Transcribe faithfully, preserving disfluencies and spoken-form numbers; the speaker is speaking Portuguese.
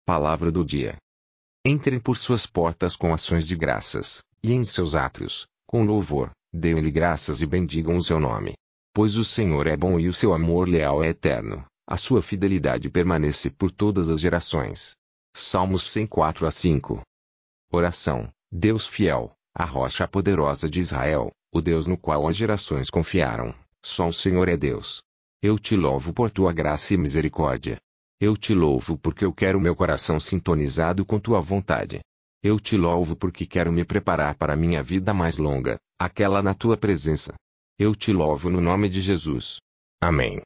Palavra do dia. Entrem por suas portas com ações de graças, e em seus átrios, com louvor, deem-lhe graças e bendigam o seu nome. Pois o Senhor é bom e o seu amor leal é eterno, a sua fidelidade permanece por todas as gerações. Salmos cento e quatro a cinco. Oração. Deus fiel, a rocha poderosa de Israel, o Deus no qual as gerações confiaram, só o Senhor é Deus. Eu te louvo por tua graça e misericórdia. Eu te louvo porque eu quero meu coração sintonizado com tua vontade. Eu te louvo porque quero me preparar para minha vida mais longa, aquela na tua presença. Eu te louvo no nome de Jesus. Amém.